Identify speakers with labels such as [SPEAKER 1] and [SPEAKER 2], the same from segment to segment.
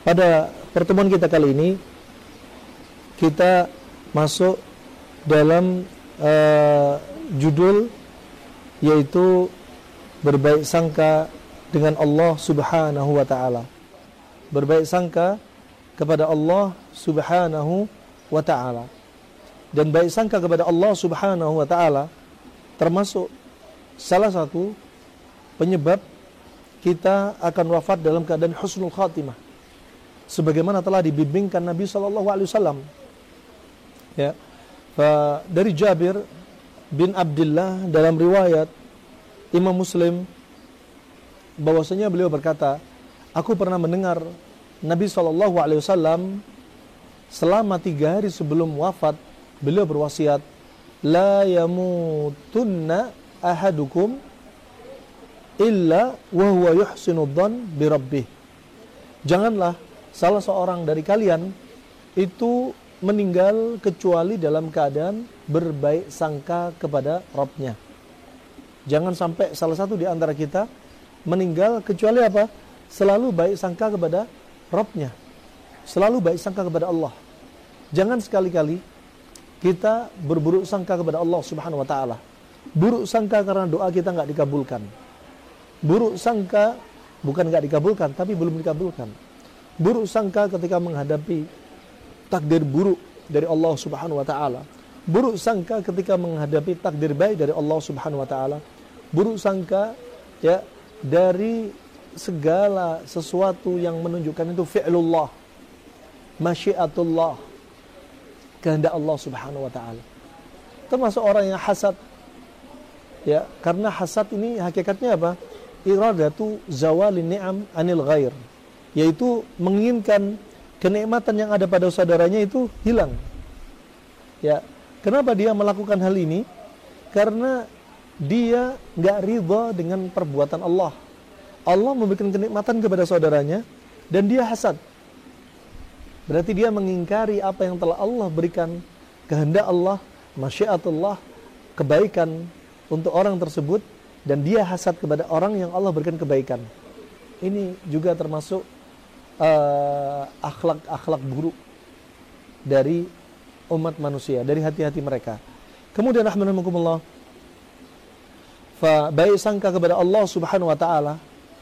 [SPEAKER 1] pada pertemuan kita kali ini kita masuk dalam judul, yaitu berbaik sangka dengan Allah Subhanahu wa ta'ala. Berbaik sangka kepada Allah Subhanahu wa ta'ala. Dan baik sangka kepada Allah Subhanahu wa ta'ala termasuk salah satu penyebab kita akan wafat dalam keadaan husnul khatimah, sebagaimana telah dibimbingkan Nabi SAW. Ya, dari Jabir bin Abdullah dalam riwayat Imam Muslim, bahwasanya beliau berkata, aku pernah mendengar Nabi SAW selama 3 hari sebelum wafat, beliau berwasiat, la yamutunna ahadukum illa wa huwa yuhsinu dhann bi rabbih. Janganlah salah seorang dari kalian itu meninggal kecuali dalam keadaan berbaik sangka kepada Rabb-nya. Jangan sampai salah satu di antara kita meninggal kecuali apa? Selalu baik sangka kepada Rabb-nya. Selalu baik sangka kepada Allah. Jangan sekali-kali kita berburuk sangka kepada Allah Subhanahu wa ta'ala. Buruk sangka karena doa kita enggak dikabulkan. Buruk sangka bukan enggak dikabulkan, tapi belum dikabulkan. Buruk sangka ketika menghadapi takdir buruk dari Allah Subhanahu wa ta'ala. Buruk sangka ketika menghadapi takdir baik dari Allah Subhanahu wa ta'ala. Buruk sangka ya dari segala sesuatu yang menunjukkan itu fi'lullah, masyiatullah, kehendak Allah Subhanahu wa ta'ala. Termasuk orang yang hasad. Ya, karena hasad ini hakikatnya apa? Iradatu zawalin ni'am anil ghair, yaitu menginginkan kenikmatan yang ada pada saudaranya itu hilang. Ya, kenapa dia melakukan hal ini? Karena dia enggak ridha dengan perbuatan Allah. Allah memberikan kenikmatan kepada saudaranya dan dia hasad. Berarti dia mengingkari apa yang telah Allah berikan, kehendak Allah, masyiatullah, kebaikan untuk orang tersebut, dan dia hasad kepada orang yang Allah berikan kebaikan. Ini juga termasuk akhlak-akhlak buruk dari umat manusia, dari hati-hati mereka. Kemudian rahmanakumullah, baik sangka kepada Allah Subhanahu wa ta'ala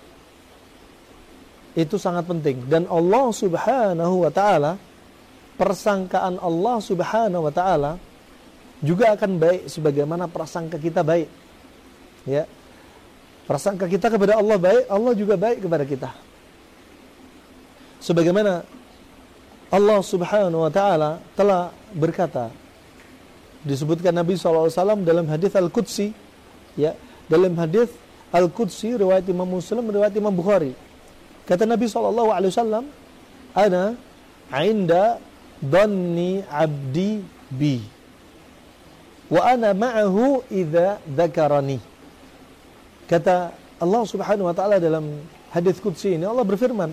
[SPEAKER 1] itu sangat penting. Dan Allah Subhanahu wa ta'ala, persangkaan Allah Subhanahu wa ta'ala juga akan baik sebagaimana prasangka kita baik. Ya, prasangka kita kepada Allah baik, Allah juga baik kepada kita. Sebagaimana Allah Subhanahu wa ta'ala telah berkata, disebutkan Nabi SAW dalam hadis Al-Qudsi, ya, dalam hadis Al-Qudsi riwayat Imam Muslim, riwayat Imam Bukhari. Kata Nabi SAW, ana inda dhanni abdi bi wa ana ma'ahu idza dzakarani. Kata Allah Subhanahu wa ta'ala dalam hadis qudsi ini, Allah berfirman,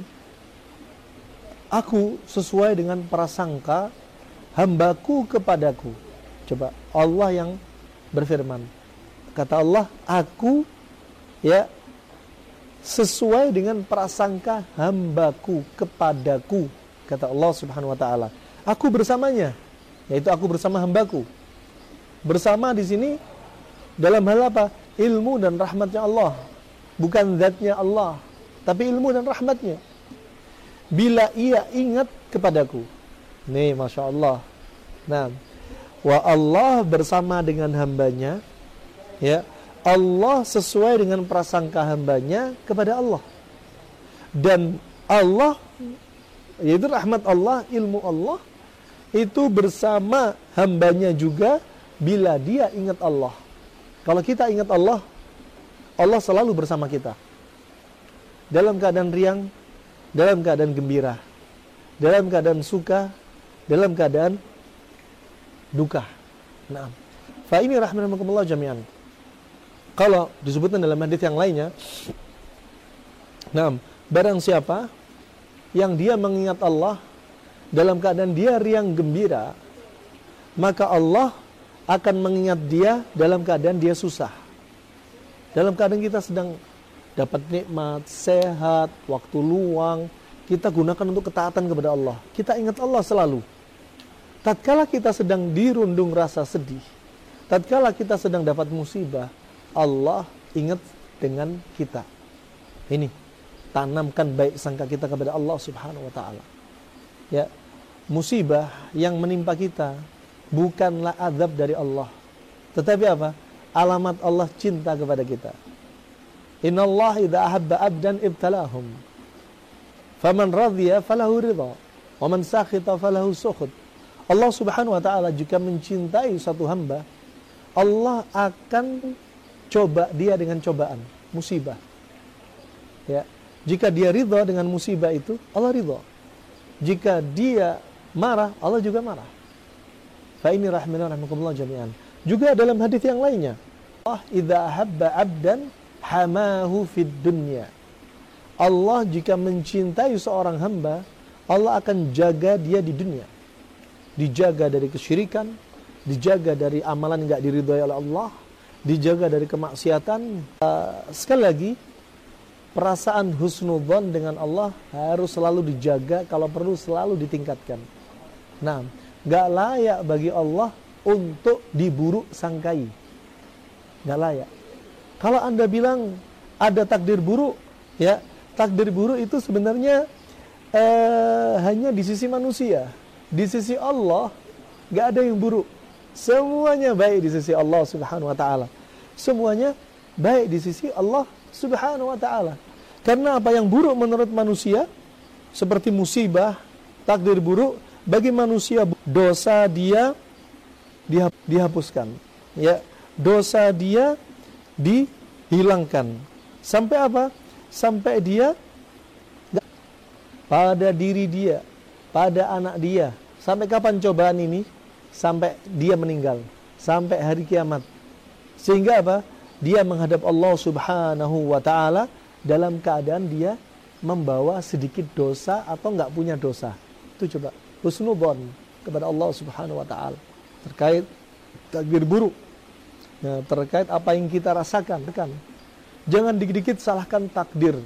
[SPEAKER 1] aku sesuai dengan prasangka hambaku kepadaku. Coba, Allah yang berfirman. Kata Allah, aku ya sesuai dengan prasangka hambaku kepadaku. Kata Allah Subhanahu wa ta'ala, aku bersamanya, yaitu aku bersama hambaku. Bersama di sini dalam hal apa? Ilmu dan rahmatnya Allah. Bukan zatnya Allah, tapi ilmu dan rahmatnya. Bila ia ingat kepadaku. Nih, Masya Allah. Nah, wa Allah bersama dengan hambanya. Ya, Allah sesuai dengan prasangka hambanya kepada Allah. Dan Allah, yaitu rahmat Allah, ilmu Allah, itu bersama hambanya juga bila dia ingat Allah. Kalau kita ingat Allah, Allah selalu bersama kita. Dalam keadaan riang, dalam keadaan gembira, dalam keadaan suka, dalam keadaan duka. Nah, fa ini rahmanakumullah jami'an. Kalau disebutkan dalam hadis yang lainnya, nah, barang siapa yang dia mengingat Allah dalam keadaan dia riang gembira, maka Allah akan mengingat dia dalam keadaan dia susah. Dalam keadaan kita sedang dapat nikmat, sehat, waktu luang, kita gunakan untuk ketaatan kepada Allah. Kita ingat Allah selalu. Tatkala kita sedang dirundung rasa sedih, tatkala kita sedang dapat musibah, Allah ingat dengan kita. Ini, tanamkan baik sangka kita kepada Allah Subhanahu wa taala. Ya, musibah yang menimpa kita bukanlah azab dari Allah, tetapi apa? Alamat Allah cinta kepada kita. Innallaha idza ahabba 'abdan ibtalahum. Faman radhiya falahu ridha, wa man sakhita falahu sukhut. Allah Subhanahu wa taala jika mencintai satu hamba, Allah akan coba dia dengan cobaan, musibah. Ya, jika dia ridha dengan musibah itu, Allah ridha. Jika dia marah, Allah juga marah. Fa inni rahimakumullah jami'an. Juga dalam hadis yang lainnya, Allah idza ahabba 'abdan hamahu fid dunya. Allah jika mencintai seorang hamba, Allah akan jaga dia di dunia. Dijaga dari kesyirikan, dijaga dari amalan yang enggak diridhai oleh Allah, dijaga dari kemaksiatan. Sekali lagi, perasaan husnudzon dengan Allah harus selalu dijaga, kalau perlu selalu ditingkatkan. Nah, enggak layak bagi Allah untuk diburuk sangkai. Enggak layak. Kalau Anda bilang ada takdir buruk, ya, takdir buruk itu sebenarnya hanya di sisi manusia. Di sisi Allah gak ada yang buruk. Semuanya baik di sisi Allah Subhanahu wa taala. Semuanya baik di sisi Allah Subhanahu wa taala. Karena apa yang buruk menurut manusia seperti musibah, takdir buruk, bagi manusia dosa dia dihapuskan. Ya, dosa dia dihilangkan. Sampai apa? Sampai dia pada diri dia, pada anak dia. Sampai kapan cobaan ini? Sampai dia meninggal, sampai hari kiamat. Sehingga apa? Dia menghadap Allah Subhanahu wa taala dalam keadaan dia membawa sedikit dosa atau enggak punya dosa. Itu coba husnudzon kepada Allah Subhanahu wa taala terkait takdir buruk. Ya, terkait apa yang kita rasakan, kan? Jangan dikit-dikit salahkan takdir.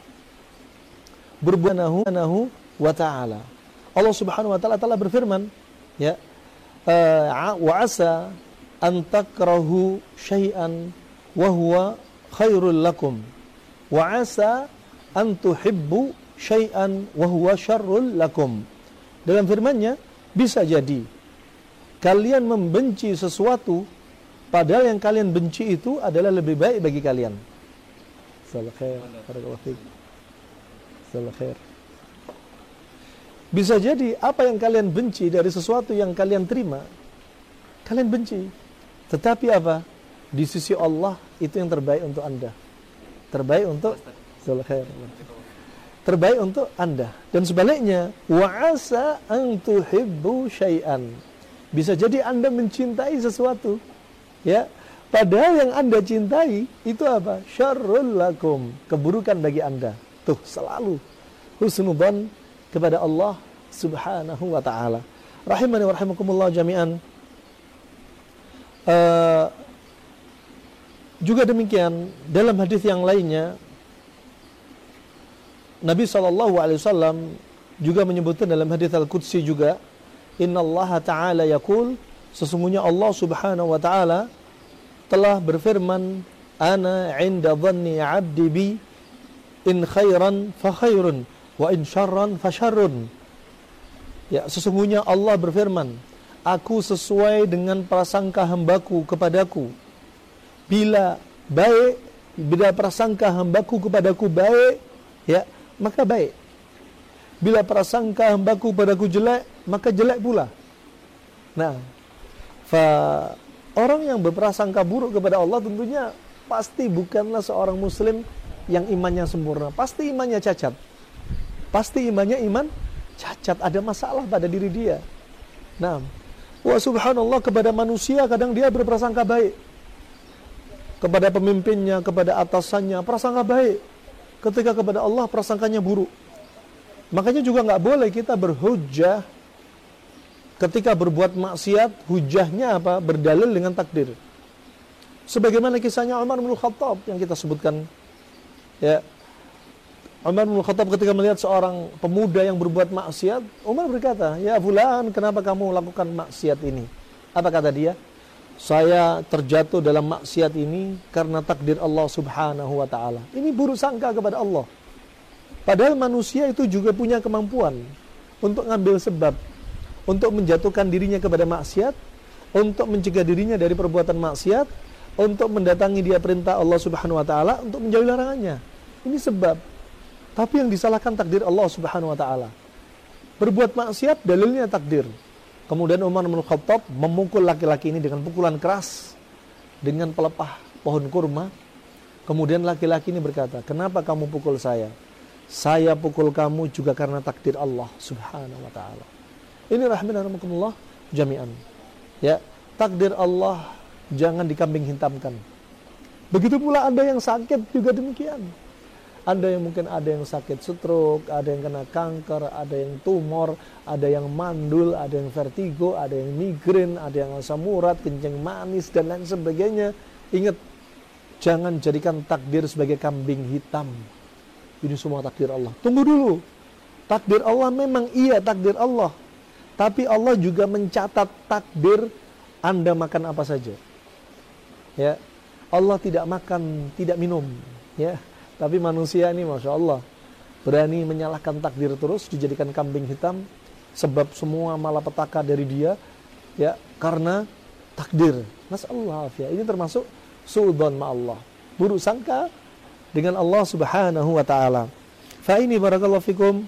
[SPEAKER 1] Berbanahu wa ta'ala. Allah Subhanahu wa ta'ala telah berfirman, ya, wa asa an takrahu syai'an wa huwa khairul lakum wa asa an tuhibbu syai'an wa huwa syarrul lakum. Dalam firman-Nya, bisa jadi kalian membenci sesuatu padahal yang kalian benci itu adalah lebih baik bagi kalian. Salam khair, barakallahu fiik. Salam khair. Bisa jadi apa yang kalian benci dari sesuatu yang kalian terima, kalian benci. Tetapi apa? Di sisi Allah itu yang terbaik untuk Anda. Terbaik untuk terbaik untuk Anda. Dan sebaliknya, wa asa an tuhibbu syai'an. Bisa jadi Anda mencintai sesuatu, ya, padahal yang Anda cintai itu apa? Syarrul lakum, keburukan bagi Anda. Tuh, selalu husnudzon kepada Allah Subhanahu wa ta'ala. Rahimani wa rahimakumullah jami'an. Juga demikian dalam hadis yang lainnya, Nabi SAW juga menyebutkan dalam hadis Al-Qudsi juga, Innallaha ta'ala yaqul, sesungguhnya Allah Subhanahu wa ta'ala telah berfirman, Ana 'inda dhanni 'abdi bi, in khairan fa khairun wa in syarran fa syarrun. Ya, sesungguhnya Allah berfirman, aku sesuai dengan prasangka hambaku kepadaku. Bila prasangka hambaku kepadaku baik, ya, maka baik. Bila prasangka hambaku kepadaku jelek, maka jelek pula. Nah, orang yang berprasangka buruk kepada Allah tentunya pasti bukanlah seorang muslim yang imannya sempurna. Pasti imannya cacat. Pasti imannya iman cacat, ada masalah pada diri dia. Nah, wa subhanallah, kepada manusia kadang dia berprasangka baik. Kepada pemimpinnya, kepada atasannya, prasangka baik. Ketika kepada Allah, prasangkanya buruk. Makanya juga nggak boleh kita berhujjah ketika berbuat maksiat, hujahnya apa? Berdalil dengan takdir. Sebagaimana kisahnya Umar bin Khattab yang kita sebutkan. Ya, Umar bin Khattab ketika melihat seorang pemuda yang berbuat maksiat, Umar berkata, "Ya fulan, kenapa kamu lakukan maksiat ini?" Apa kata dia? "Saya terjatuh dalam maksiat ini karena takdir Allah Subhanahu wa taala." Ini buruk sangka kepada Allah. Padahal manusia itu juga punya kemampuan untuk ngambil sebab, untuk menjatuhkan dirinya kepada maksiat, untuk mencegah dirinya dari perbuatan maksiat, untuk mendatangi dia perintah Allah Subhanahu wa taala, untuk menjauhi larangannya. Ini sebab. Tapi yang disalahkan takdir Allah Subhanahu wa taala. Berbuat maksiat dalilnya takdir. Kemudian Umar bin Khattab memukul laki-laki ini dengan pukulan keras dengan pelepah pohon kurma. Kemudian laki-laki ini berkata, "Kenapa kamu pukul saya? Saya pukul kamu juga karena takdir Allah Subhanahu wa taala." Ini rahimahumullah jami'an. Ya, takdir Allah jangan dikambing hitamkan. Begitu pula ada yang sakit juga demikian. Ada yang mungkin ada yang sakit stroke, ada yang kena kanker, ada yang tumor, ada yang mandul, ada yang vertigo, ada yang migrain, ada yang asam urat, kencing manis, dan lain sebagainya. Ingat, jangan jadikan takdir sebagai kambing hitam. Ini semua takdir Allah. Tunggu dulu. Takdir Allah memang iya takdir Allah. Tapi Allah juga mencatat takdir Anda makan apa saja. Ya, Allah tidak makan, tidak minum. Ya. Tapi manusia ini Masya Allah berani menyalahkan takdir terus, dijadikan kambing hitam, sebab semua malapetaka dari dia, ya, karena takdir. Masallah ya, ini termasuk suudzon ma Allah, buruk sangka dengan Allah Subhanahu wa taala. Fa ini barakallahu fikum.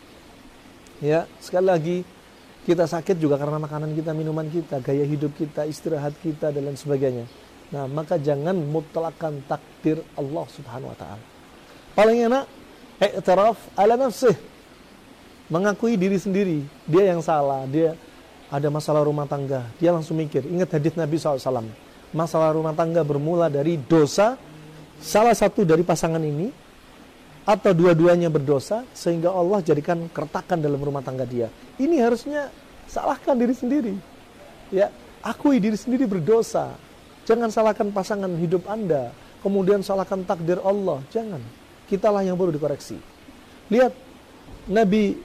[SPEAKER 1] Ya, sekali lagi kita sakit juga karena makanan kita, minuman kita, gaya hidup kita, istirahat kita dan lain sebagainya. Nah, maka jangan mutlakan takdir Allah Subhanahu wa taala. Paling enak, i'tiraf ala nafsih. Mengakui diri sendiri. Dia yang salah. Dia ada masalah rumah tangga. Dia langsung mikir. Ingat hadis Nabi SAW. Masalah rumah tangga bermula dari dosa. Salah satu dari pasangan ini. Atau dua-duanya berdosa. Sehingga Allah jadikan kertakan dalam rumah tangga dia. Ini harusnya salahkan diri sendiri. Ya, akui diri sendiri berdosa. Jangan salahkan pasangan hidup Anda. Kemudian salahkan takdir Allah. Jangan. Kitalah yang perlu dikoreksi. Lihat Nabi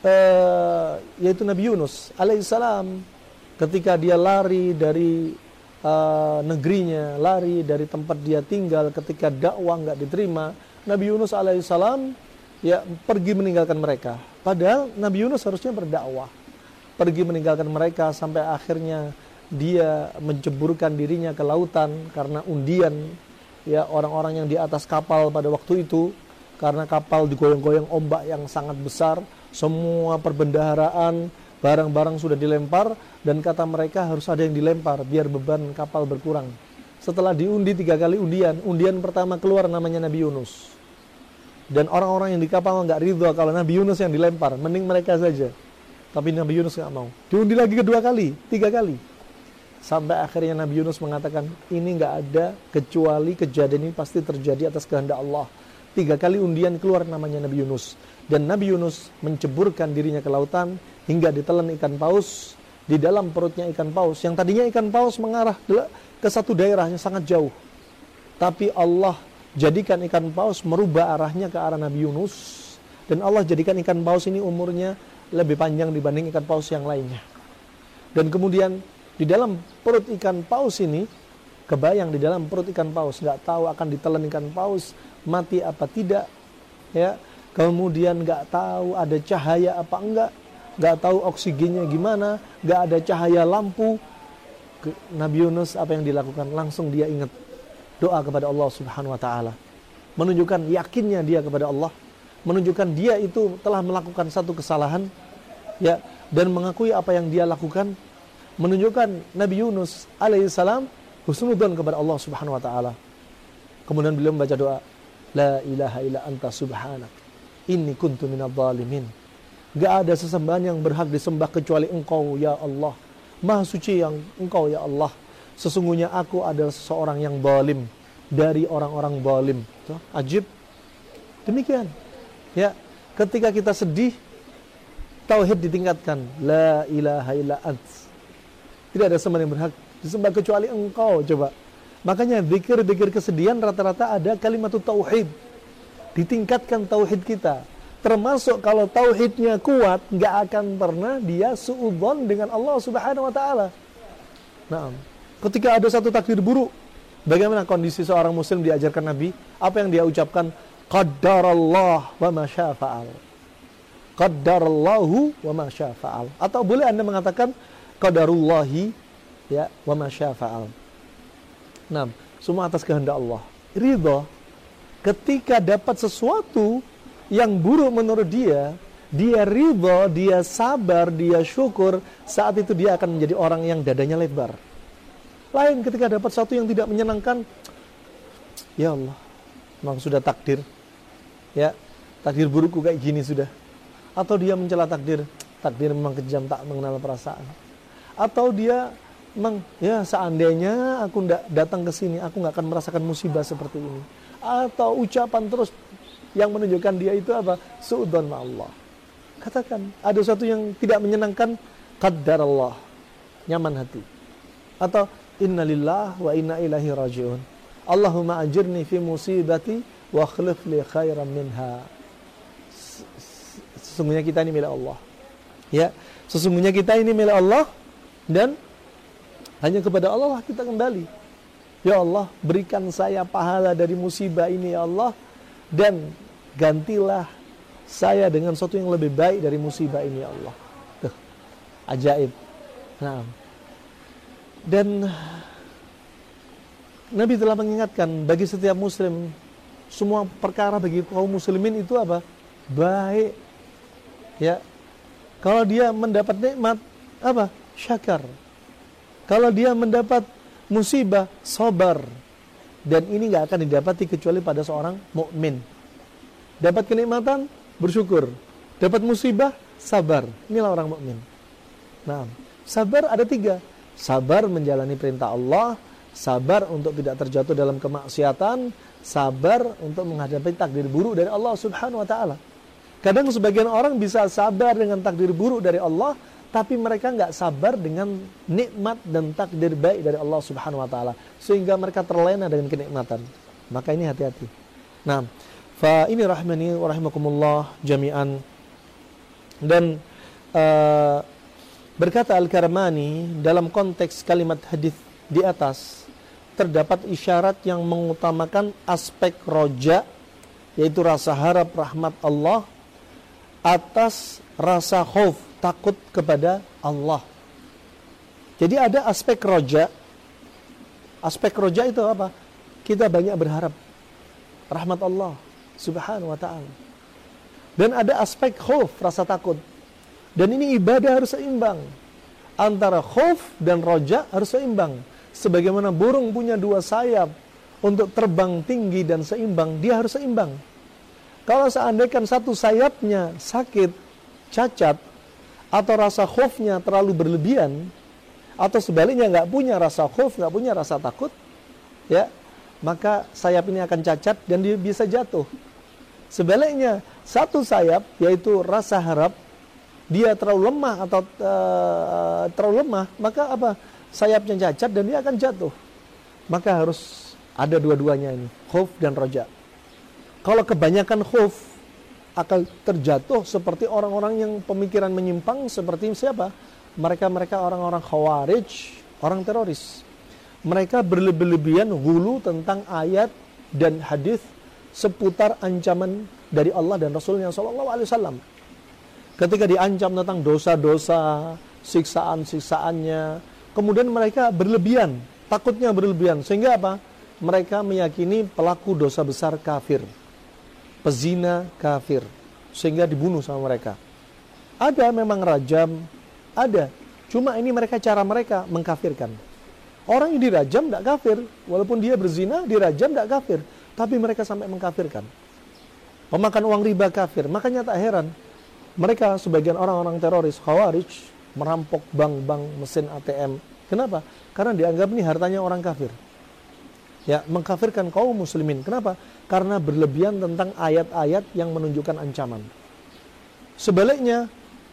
[SPEAKER 1] yaitu Nabi Yunus alaihissalam, ketika dia lari dari negerinya, lari dari tempat dia tinggal ketika dakwah nggak diterima, Nabi Yunus alaihissalam ya pergi meninggalkan mereka. Padahal Nabi Yunus harusnya berdakwah, pergi meninggalkan mereka sampai akhirnya dia menceburkan dirinya ke lautan karena undian. Ya, orang-orang yang di atas kapal pada waktu itu, karena kapal digoyang-goyang ombak yang sangat besar, semua perbendaharaan, barang-barang sudah dilempar, dan kata mereka harus ada yang dilempar biar beban kapal berkurang. Setelah diundi 3 kali undian pertama keluar namanya Nabi Yunus. Dan orang-orang yang di kapal nggak ridho kalau Nabi Yunus yang dilempar, mending mereka saja. Tapi Nabi Yunus nggak mau. Diundi lagi kedua kali, 3 kali. Sampai akhirnya Nabi Yunus mengatakan, ini nggak ada kecuali kejadian ini pasti terjadi atas kehendak Allah. 3 kali undian keluar namanya Nabi Yunus. Dan Nabi Yunus menceburkan dirinya ke lautan hingga ditelan ikan paus. Di dalam perutnya ikan paus, yang tadinya ikan paus mengarah ke satu daerah yang sangat jauh. Tapi Allah jadikan ikan paus merubah arahnya ke arah Nabi Yunus. Dan Allah jadikan ikan paus ini umurnya lebih panjang dibanding ikan paus yang lainnya. Dan kemudian di dalam perut ikan paus ini, kebayang di dalam perut ikan paus, nggak tahu akan ditelan ikan paus, mati apa tidak, ya. Kemudian nggak tahu ada cahaya apa enggak, nggak tahu oksigennya gimana, nggak ada cahaya lampu. Nabi Yunus apa yang dilakukan? Langsung dia ingat doa kepada Allah Subhanahu wa taala. Menunjukkan yakinnya dia kepada Allah, menunjukkan dia itu telah melakukan satu kesalahan, ya, dan mengakui apa yang dia lakukan. Menunjukkan Nabi Yunus alaihissalam husnudzon kepada Allah Subhanahu wa taala. Kemudian beliau membaca doa, la ilaha illa anta subhanak inni kuntu minadh dhalimin. Gak ada sesembahan yang berhak disembah kecuali Engkau ya Allah. Maha suci yang Engkau ya Allah. Sesungguhnya aku adalah seseorang yang zalim dari orang-orang zalim. Tuh, ajib. Demikian. Ya, ketika kita sedih, tauhid ditingkatkan. La ilaha illa anta. Tidak ada sembahan yang berhak disembah kecuali Engkau. Coba. Makanya zikir-zikir kesedihan rata-rata ada kalimat tauhid. ditingkatkan tauhid kita. Termasuk kalau tauhidnya kuat, nggak akan pernah dia suudzon dengan Allah Subhanahu wa taala. Nah, ketika ada satu takdir buruk, bagaimana kondisi seorang muslim diajarkan Nabi? Apa yang dia ucapkan? Qaddarallah wa ma syaa fa'al. Qaddarallahu wa ma syaa fa'al. Atau boleh Anda mengatakan qadarullahi ya wa ma syaa fa'al. Nah, semua atas kehendak Allah. Ridha ketika dapat sesuatu yang buruk menurut dia ridha, dia sabar, dia syukur, saat itu dia akan menjadi orang yang dadanya lebar. Lain ketika dapat sesuatu yang tidak menyenangkan, ya Allah, memang sudah takdir. Ya, takdir burukku kayak gini sudah. Atau dia mencela takdir memang kejam, tak mengenal perasaan. Atau dia ya seandainya aku tidak datang ke sini, aku nggak akan merasakan musibah seperti ini. Atau ucapan terus yang menunjukkan dia itu apa? Suudzon ma Allah. Katakan, ada sesuatu yang tidak menyenangkan, qaddarallah, nyaman hati. Atau innalillah wa inna ilaihi raji'un. Allahumma ajirni fi musibati wa akhlif li khairan minha. Sesungguhnya kita ini milik Allah. Ya, sesungguhnya kita ini milik Allah dan hanya kepada Allah kita kembali. Ya Allah, berikan saya pahala dari musibah ini ya Allah, dan gantilah saya dengan sesuatu yang lebih baik dari musibah ini ya Allah. Tuh, ajaib. Nah, dan Nabi telah mengingatkan bagi setiap muslim, semua perkara bagi kaum muslimin itu apa? Baik. Ya. Kalau dia mendapat nikmat, apa? Syakar. Kalau dia mendapat musibah, sabar. Dan ini nggak akan didapati kecuali pada seorang mukmin. Dapat kenikmatan, bersyukur. Dapat musibah, sabar. Inilah orang mukmin. Nah, sabar ada 3. Sabar menjalani perintah Allah, sabar untuk tidak terjatuh dalam kemaksiatan, sabar untuk menghadapi takdir buruk dari Allah Subhanahu wa taala. Kadang sebagian orang bisa sabar dengan takdir buruk dari Allah, tapi mereka nggak sabar dengan nikmat dan takdir baik dari Allah Subhanahu wa taala, sehingga mereka terlena dengan kenikmatan. Maka ini hati-hati. Nah, fa ini rahmani wa rahimakumullah jami'an. Dan berkata Al-Karmani dalam konteks kalimat hadis di atas, terdapat isyarat yang mengutamakan aspek roja, yaitu rasa harap rahmat Allah atas rasa khauf, takut kepada Allah. Jadi ada aspek roja. Aspek roja itu apa? Kita banyak berharap rahmat Allah Subhanahu wa ta'ala. Dan ada aspek khauf, rasa takut. Dan ini ibadah harus seimbang. Antara khauf dan roja harus seimbang. Sebagaimana burung punya 2 sayap untuk terbang tinggi dan seimbang, dia harus seimbang. Kalau seandainya satu sayapnya sakit, cacat, atau rasa khaufnya terlalu berlebihan, atau sebaliknya nggak punya rasa khauf, nggak punya rasa takut, ya, maka sayap ini akan cacat dan dia bisa jatuh. Sebaliknya satu sayap, yaitu rasa harap, dia terlalu lemah atau terlalu lemah, maka apa? Sayapnya cacat dan dia akan jatuh. Maka harus ada dua-duanya ini, khauf dan roja. Kalau kebanyakan khauf akan terjatuh seperti orang-orang yang pemikiran menyimpang, seperti siapa? Mereka orang-orang khawarij, orang teroris. Mereka berlebihan hulu tentang ayat dan hadis seputar ancaman dari Allah dan Rasulnya sallallahu alaihi wasallam. Ketika diancam tentang dosa-dosa, siksaan-siksaannya, kemudian mereka berlebihan, takutnya berlebihan, sehingga apa? Mereka meyakini pelaku dosa besar kafir, pezina kafir, sehingga dibunuh sama mereka. Ada memang rajam, ada. Cuma ini cara mereka mengkafirkan. Orang yang dirajam tidak kafir, walaupun dia berzina, dirajam tidak kafir, tapi mereka sampai mengkafirkan. Pemakan uang riba kafir. Makanya tak heran, mereka sebagian orang-orang teroris, khawarij, merampok bank-bank, mesin ATM. Kenapa? Karena dianggap ini hartanya orang kafir. Ya, mengkafirkan kaum muslimin. Kenapa? Karena berlebihan tentang ayat-ayat yang menunjukkan ancaman. Sebaliknya,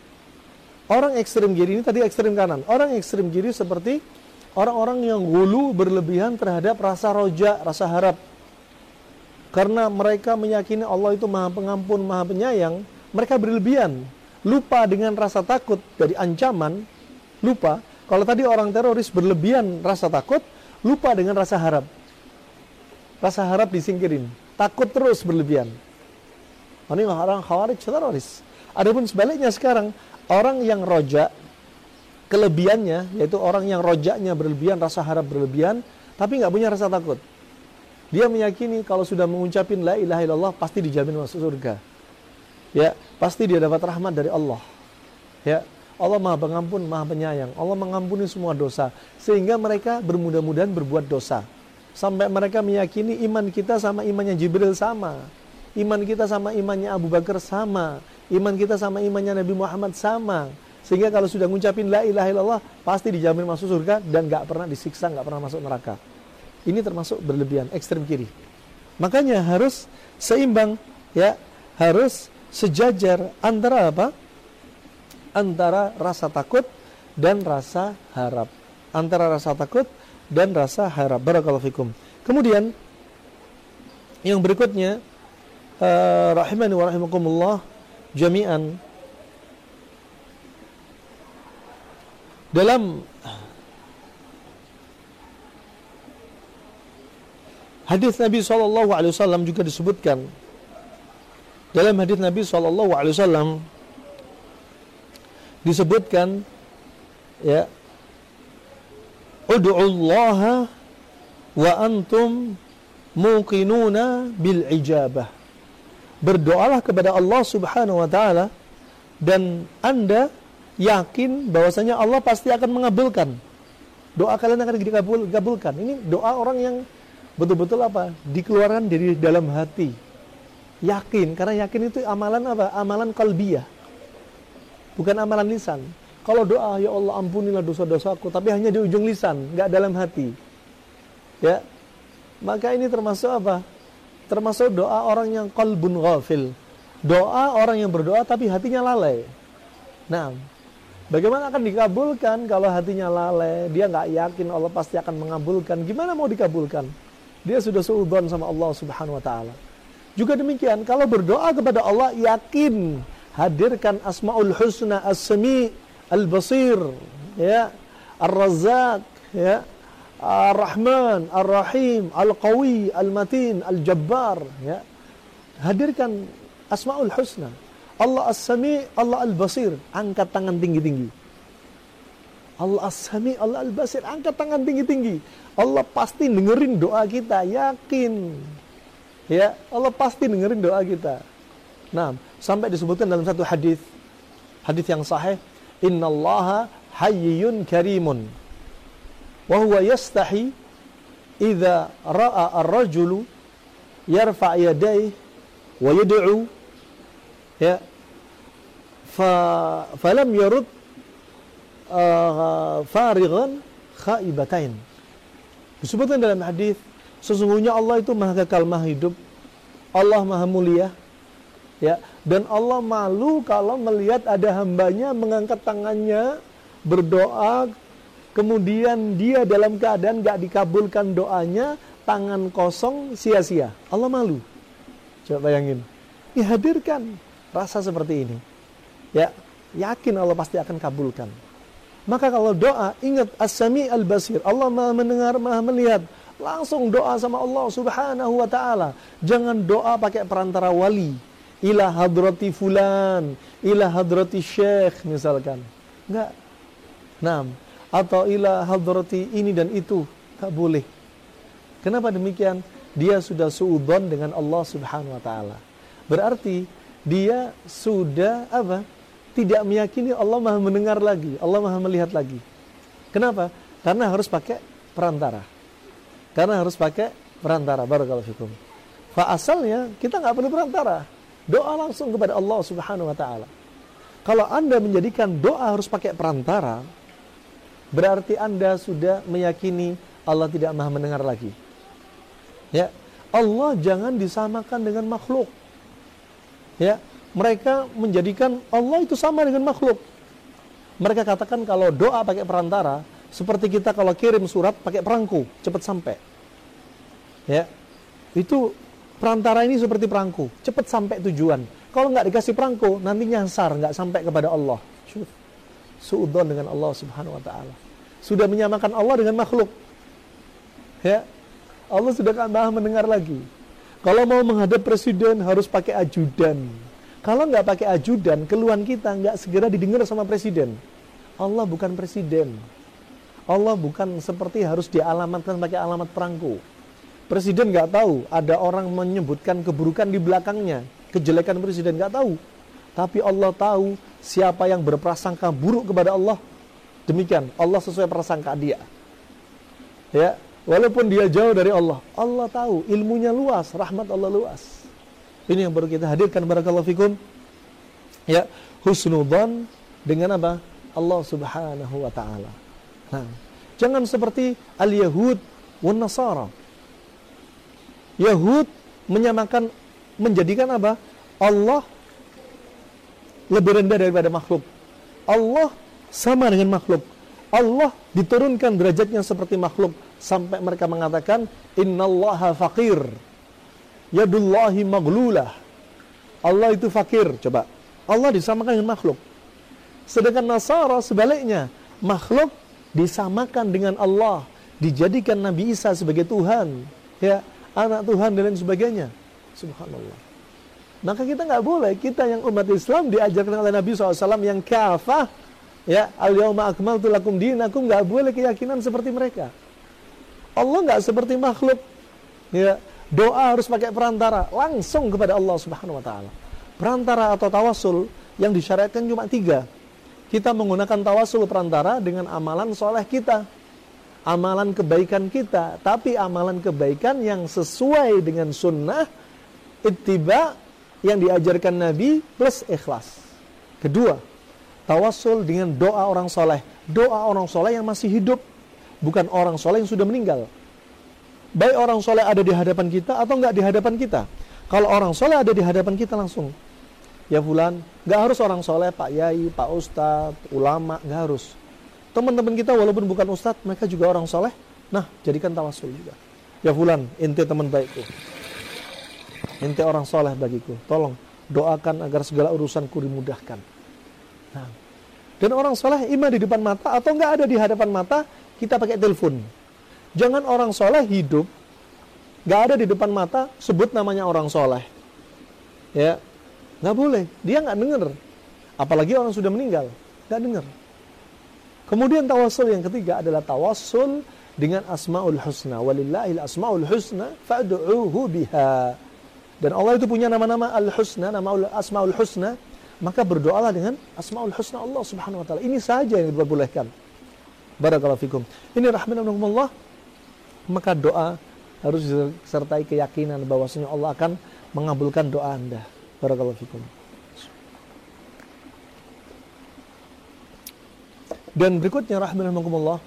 [SPEAKER 1] orang ekstrem kiri ini tadi ekstrem kanan. Orang ekstrem kiri seperti orang-orang yang hulu berlebihan terhadap rasa roja, rasa harap. Karena mereka meyakini Allah itu Maha Pengampun, Maha Penyayang, mereka berlebihan. Lupa dengan rasa takut dari ancaman, lupa. Kalau tadi orang teroris berlebihan rasa takut, lupa dengan rasa harap. Rasa harap disingkirin, takut terus berlebihan. Ini orang Khawarij teroris. Adapun sebaliknya sekarang, orang yang roja, kelebihannya, yaitu orang yang rojaknya berlebihan, rasa harap berlebihan, tapi nggak punya rasa takut. Dia meyakini kalau sudah mengucapin la ilaha illallah pasti dijamin masuk surga. Ya, pasti dia dapat rahmat dari Allah. Ya, Allah Maha Pengampun, Maha Penyayang. Allah mengampuni semua dosa, sehingga mereka bermudah-mudahan berbuat dosa. Sampai mereka meyakini iman kita sama imannya Jibril sama. Iman kita sama imannya Abu Bakar sama. Iman kita sama imannya Nabi Muhammad sama. Sehingga kalau sudah ngucapin la ilaha illallah pasti dijamin masuk surga dan nggak pernah disiksa, nggak pernah masuk neraka. Ini termasuk berlebihan, ekstrem kiri. Makanya harus seimbang, ya, harus sejajar antara apa? Antara rasa takut dan rasa harap. Antara rasa takut dan rasa harap. Barakallahu fikum. Kemudian yang berikutnya, rahimani wa rahimakumullah jami'an, dalam hadis Nabi SAW juga disebutkan. Dalam hadis Nabi SAW disebutkan, ya, ud'ullaha wa antum muqinuna bil ijabah. Berdoalah kepada Allah Subhanahu wa taala dan Anda yakin bahwasanya Allah pasti akan mengabulkan. Doa kalian akan dikabulkan. Ini doa orang yang betul-betul apa? Dikeluarkan dari dalam hati. Yakin, karena yakin itu amalan apa? Amalan qalbiyah. Bukan amalan lisan. Kalau doa, ya Allah ampunilah dosa-dosaku, tapi hanya di ujung lisan, enggak dalam hati. Ya. Maka ini termasuk apa? Termasuk doa orang yang qalbun ghafil. Doa orang yang berdoa tapi hatinya lalai. Nah, bagaimana akan dikabulkan kalau hatinya lalai? Dia nggak yakin Allah pasti akan mengabulkan. Gimana mau dikabulkan? Dia sudah suudzon sama Allah Subhanahu wa taala. Juga demikian, kalau berdoa kepada Allah yakin, hadirkan Asmaul Husna, As-Sami, Al-Basir, ya, Ar-Razzaq, ya, Ar-Rahman, Ar-Rahim, Al-Qawi, Al-Matin, Al-Jabbar, ya. Hadirkan Asmaul Husna. Allah As-Sami, Allah Al-Basir, angkat tangan tinggi-tinggi. Allah As-Sami, Allah Al-Basir, angkat tangan tinggi-tinggi. Allah pasti dengerin doa kita, yakin. Ya, Allah pasti dengerin doa kita. Nah, sampai disebutkan dalam satu hadis yang sahih, innallaha hayyun karimun wa huwa yastahi idza ra'a ar-rajulu yarfa' yadayhi wa yad'u, ya, falam yarud farighan khaibatain. Disebutkan dalam hadis, sesungguhnya Allah itu Maha Kekal, Maha Hidup, Allah Maha Mulia, ya, dan Allah malu kalau melihat ada hambanya mengangkat tangannya berdoa, kemudian dia dalam keadaan gak dikabulkan doanya, tangan kosong, sia-sia. Allah malu. Coba bayangin, dihadirkan rasa seperti ini, ya, yakin Allah pasti akan kabulkan. Maka kalau doa, ingat As-Sami Al-Basir, Allah Maha mendengar, Maha melihat. Langsung doa sama Allah Subhanahu wa ta'ala. Jangan doa pakai perantara wali. Ila hadrati fulan, ila hadrati syekh misalkan. Enggak. Nah, atau ila hadrati ini dan itu. Enggak boleh. Kenapa demikian? Dia sudah suudzon dengan Allah Subhanahu wa ta'ala. Berarti dia sudah apa? Tidak meyakini Allah Maha mendengar lagi, Allah Maha melihat lagi. Kenapa? Karena harus pakai perantara. Barakallahu fikum. Fa asalnya kita nggak perlu perantara. Doa langsung kepada Allah Subhanahu wa taala. Kalau Anda menjadikan doa harus pakai perantara, berarti Anda sudah meyakini Allah tidak Maha mendengar lagi. Ya, Allah jangan disamakan dengan makhluk. Ya, mereka menjadikan Allah itu sama dengan makhluk. Mereka katakan kalau doa pakai perantara, seperti kita kalau kirim surat pakai perangko, cepat sampai. Ya, itu perantara ini seperti perangko, cepat sampai tujuan. Kalau nggak dikasih perangko, nanti nyasar, nggak sampai kepada Allah. Suudzon dengan Allah Subhanahu Wa Taala. Sudah menyamakan Allah dengan makhluk. Ya, Allah sudah kan maha mendengar lagi. Kalau mau menghadap presiden harus pakai ajudan. Kalau nggak pakai ajudan, keluhan kita nggak segera didengar sama presiden. Allah bukan presiden. Allah bukan seperti harus dialamatkan pakai alamat perangko. Presiden nggak tahu ada orang menyebutkan keburukan di belakangnya, kejelekan presiden nggak tahu. Tapi Allah tahu siapa yang berprasangka buruk kepada Allah. Demikian, Allah sesuai prasangka dia. Ya, walaupun dia jauh dari Allah, Allah tahu, ilmunya luas, rahmat Allah luas. Ini yang perlu kita hadirkan, barakallahu fikum. Ya, husnudzon dengan apa? Allah Subhanahu wa taala. Nah, jangan seperti al-Yahud wan Nasara. Yahud menyamakan, menjadikan apa? Allah lebih rendah daripada makhluk. Allah sama dengan makhluk. Allah diturunkan derajatnya seperti makhluk sampai mereka mengatakan innallaha faqir yadullahi maghlulah. Allah itu fakir. Coba, Allah disamakan dengan makhluk. Sedangkan Nasara sebaliknya, makhluk disamakan dengan Allah, dijadikan Nabi Isa sebagai Tuhan, ya, anak Tuhan dan lain sebagainya. Subhanallah. Maka kita nggak boleh, kita yang umat Islam diajarkan oleh Nabi SAW yang kafah, ya, al-yawma akmaltu lakum dinakum, nggak boleh keyakinan seperti mereka. Allah nggak seperti makhluk, ya. Doa harus pakai perantara langsung kepada Allah Subhanahu Wa Taala. Perantara atau tawasul yang disyariatkan cuma 3. Kita menggunakan tawasul perantara dengan amalan soleh kita, amalan kebaikan kita, tapi amalan kebaikan yang sesuai dengan sunnah, ittiba yang diajarkan Nabi plus ikhlas. Kedua, tawasul dengan doa orang soleh. Doa orang soleh yang masih hidup, bukan orang soleh yang sudah meninggal. Baik orang soleh ada di hadapan kita atau enggak di hadapan kita. Kalau orang soleh ada di hadapan kita langsung, ya fulan, enggak harus orang soleh, Pak Yai, Pak Ustadz, ulama, enggak harus. Teman-teman kita walaupun bukan ustadz, mereka juga orang soleh. Nah, jadikan tawasul juga. Ya fulan, ente teman baikku, ente orang soleh bagiku, tolong doakan agar segala urusanku dimudahkan. Nah, dan orang soleh ima di depan mata atau enggak ada di hadapan mata, kita pakai telepon. Jangan orang soleh hidup, enggak ada di depan mata, sebut namanya orang soleh. Ya, nggak boleh, dia nggak dengar. Apalagi orang sudah meninggal, nggak dengar. Kemudian tawassul yang ketiga adalah tawassul dengan asmaul husna. Walillahil asmaul husna fad'uuhu biha. Dan Allah itu punya nama-nama al-husna, nama asmaul husna, maka berdoalah dengan asmaul husna Allah Subhanahu Wa Taala. Ini saja yang diperbolehkan. Barakallahu fikum. Ini rahmatullah. Maka doa harus disertai keyakinan bahwasanya Allah akan mengabulkan doa Anda. Barakallahu fikum. Dan berikutnya rahmatullah,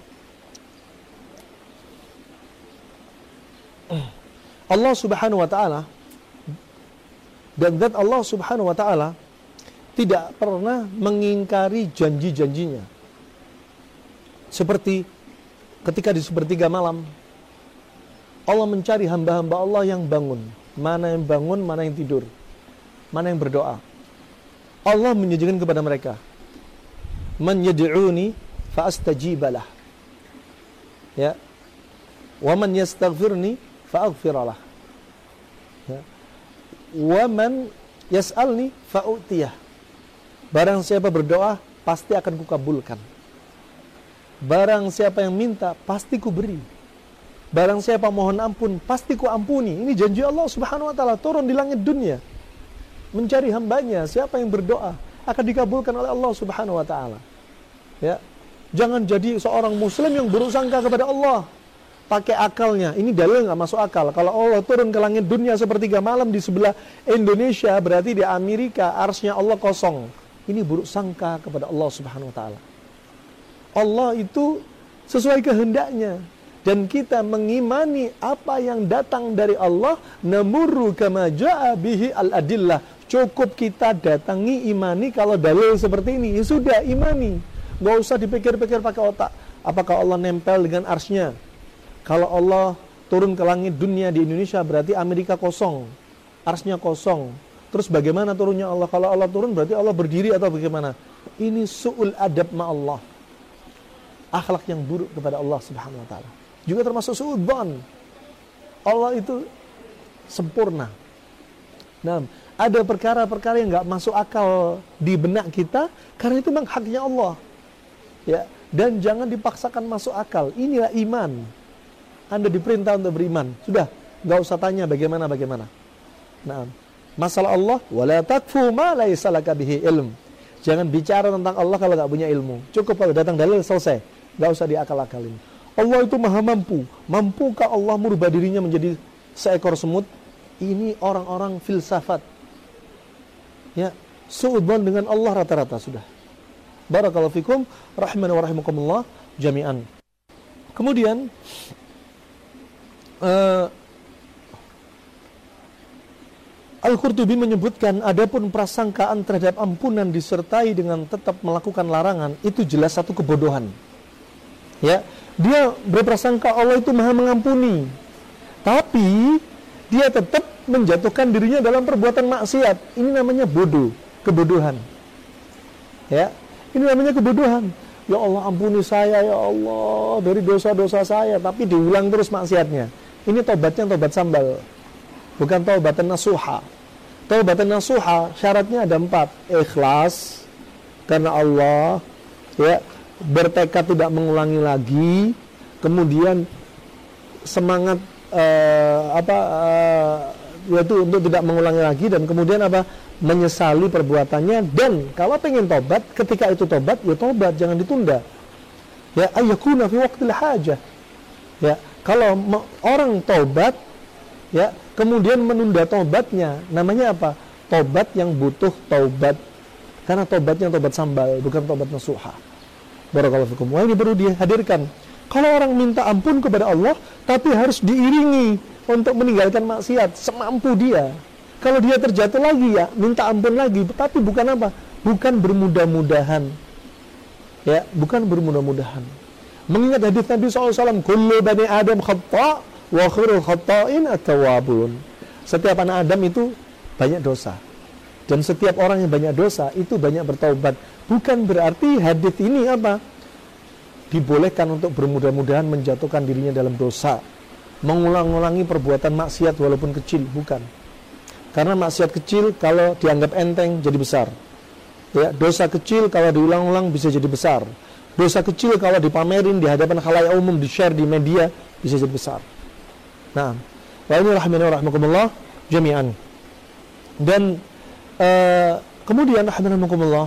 [SPEAKER 1] Allah Subhanahu Wa Taala, dan zat Allah Subhanahu Wa Taala tidak pernah mengingkari janji-janjinya. Seperti ketika di sepertiga malam Allah mencari hamba-hamba Allah yang bangun. Mana yang bangun, mana yang tidur, mana yang berdoa. Allah menjanjikan kepada mereka, man yad'uni fa astajibalah, ya, wa man yastaghfirni fa aghfiralah, ya, wa man yas'alni fa u'tiyah. Barang siapa berdoa pasti akan kukabulkan. Barang siapa yang minta pasti kuberi. Barang siapa mohon ampun pasti kuampuni. Ini janji Allah Subhanahu Wa Taala turun di langit dunia mencari hambanya. Siapa yang berdoa akan dikabulkan oleh Allah Subhanahu Wa Taala. Ya, jangan jadi seorang muslim yang buruk sangka kepada Allah, pakai akalnya. Ini dalil nggak masuk akal. Kalau Allah turun ke langit dunia sepertiga malam di sebelah Indonesia, berarti di Amerika arsy-Nya Allah kosong. Ini buruk sangka kepada Allah Subhanahu Wa Taala. Allah itu sesuai kehendaknya, dan kita mengimani apa yang datang dari Allah. Namurru kama ja'a bihi al-adillah. Cukup kita datangi, imani kalau dalil seperti ini. Ya sudah, imani. Nggak usah dipikir-pikir pakai otak. Apakah Allah nempel dengan arsy-Nya? Kalau Allah turun ke langit dunia di Indonesia, berarti Amerika kosong. arsy-nya kosong. Terus bagaimana turunnya Allah? Kalau Allah turun berarti Allah berdiri atau bagaimana? Ini su'ul adab ma'allah. Akhlak yang buruk kepada Allah Subhanahu wa taala. Juga termasuk su'udzon. Allah itu sempurna. Nah, ada perkara-perkara yang enggak masuk akal di benak kita karena itu memang haknya Allah. Ya, dan jangan dipaksakan masuk akal. Inilah iman. Anda diperintah untuk beriman. Sudah, enggak usah tanya bagaimana. Nah, masalah Allah, wala takfu ma laisa laka bihi ilm. Jangan bicara tentang Allah kalau enggak punya ilmu. Cukup kalau datang dalil selesai. Enggak usah diakal-akalin. Allah itu maha mampu. Mampukah Allah merubah dirinya menjadi seekor semut? Ini orang-orang filsafat. Ya, su'udzon dengan Allah rata-rata sudah. Barakallahu fikum, rahimani wa rahimakumullah jami'an. Kemudian Al-Qurtubi menyebutkan adapun prasangkaan terhadap ampunan disertai dengan tetap melakukan larangan itu jelas satu kebodohan. Ya, dia berprasangka Allah itu maha mengampuni, tapi dia tetap menjatuhkan dirinya dalam perbuatan maksiat. Ini namanya bodoh, kebodohan. Ya, ini namanya kebodohan. Ya Allah ampuni saya ya Allah dari dosa-dosa saya, tapi diulang terus maksiatnya. Ini tobatnya tobat sambal, bukan taubatan nasuha. Taubatan nasuha syaratnya ada 4. Ikhlas karena Allah, ya, bertekad tidak mengulangi lagi, kemudian semangat yaitu untuk tidak mengulangi lagi, dan kemudian menyesali perbuatannya, dan kalau pengen tobat, ketika itu tobat, ya tobat, jangan ditunda. Ya, ayyakuna fi waqtil hajah. Ya, kalau orang tobat, ya, kemudian menunda tobatnya, namanya apa? Tobat yang butuh taubat. Karena tobatnya tobat sambal, bukan tobat nasuha. Barakallahu fikum. Wah, ini perlu dihadirkan. Kalau orang minta ampun kepada Allah, tapi harus diiringi untuk meninggalkan maksiat semampu dia. Kalau dia terjatuh lagi, ya minta ampun lagi, tapi bukan apa? Bukan bermudah-mudahan. Ya, bukan bermudah-mudahan. Mengingat hadis Nabi SAW, kullu bani Adam khata' wa khairul khata'in at-tawwabun. Setiap anak Adam itu banyak dosa. Dan setiap orang yang banyak dosa itu banyak bertaubat. Bukan berarti hadis ini apa? Dibolehkan untuk bermudah-mudahan menjatuhkan dirinya dalam dosa, mengulang-ulangi perbuatan maksiat walaupun kecil, bukan. Karena maksiat kecil kalau dianggap enteng jadi besar. Ya, dosa kecil kalau diulang-ulang bisa jadi besar. Dosa kecil kalau dipamerin di hadapan khalayak umum, di-share di media, bisa jadi besar. Nah, wa ini rahimani wa rahimakumullah jami'an. Dan kemudian rahimani wa rahimakumullah,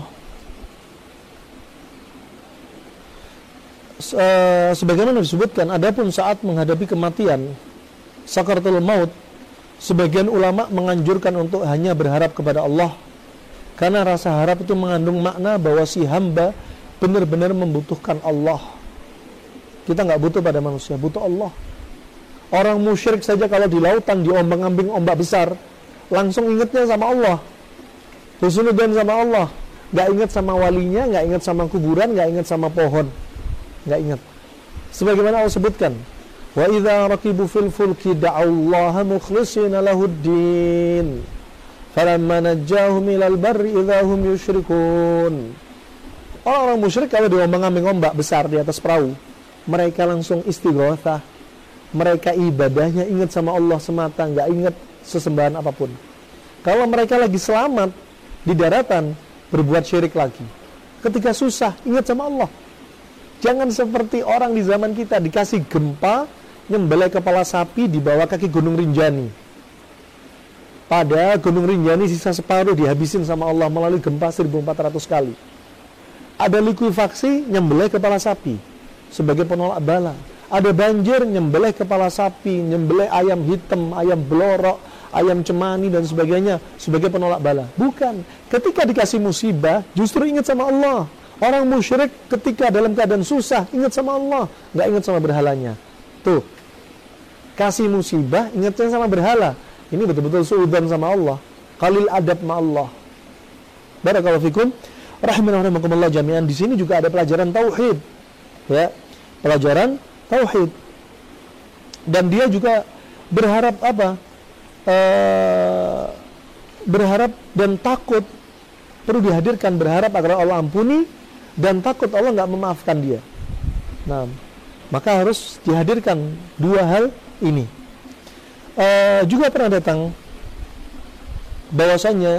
[SPEAKER 1] sebagaimana disebutkan, adapun saat menghadapi kematian, sakaratul maut, sebagian ulama menganjurkan untuk hanya berharap kepada Allah, karena rasa harap itu mengandung makna bahwa si hamba benar-benar membutuhkan Allah. Kita nggak butuh pada manusia, butuh Allah. Orang musyrik saja kalau di lautan diombang-ambing ombak besar, langsung ingatnya sama Allah, husnudzon sama Allah, nggak ingat sama walinya, nggak ingat sama kuburan, nggak ingat sama pohon, nggak ingat. Sebagaimana Allah sebutkan, wa idza raqibu fil fulki da'allaha mukhlishina lahuddin falamma najjahum ilal barri idza hum yusyrikun. Orang-orang musyrik kalau diombang-ambing ombak besar di atas perahu, mereka langsung istighatsah, mereka ibadahnya ingat sama Allah semata, nggak ingat sesembahan apapun. Kalau mereka lagi selamat di daratan, berbuat syirik lagi. Ketika susah, ingat sama Allah. Jangan seperti orang di zaman kita, dikasih gempa, nyembelih kepala sapi di bawah kaki Gunung Rinjani. Pada Gunung Rinjani sisa separuh dihabisin sama Allah melalui gempa 1400 kali. Ada likuifaksi, nyembelih kepala sapi sebagai penolak bala. Ada banjir, nyembelih kepala sapi, nyembelih ayam hitam, ayam belorok, ayam cemani dan sebagainya sebagai penolak bala. Bukan. Ketika dikasih musibah, justru ingat sama Allah. Orang musyrik ketika dalam keadaan susah, ingat sama Allah, nggak ingat sama berhalanya. Tuh, kasih musibah, ingatnya sama berhala. Ini betul-betul suudzon sama Allah. Qalil adab ma Allah. Barakallahu fikum. Rahimakumullah jami'an. Di sini juga ada pelajaran tauhid. Ya, pelajaran tauhid. Dan dia juga berharap apa? berharap dan takut, perlu dihadirkan berharap agar Allah ampuni dan takut Allah nggak memaafkan dia. Nah, maka harus dihadirkan dua hal ini. Juga pernah datang bahwasanya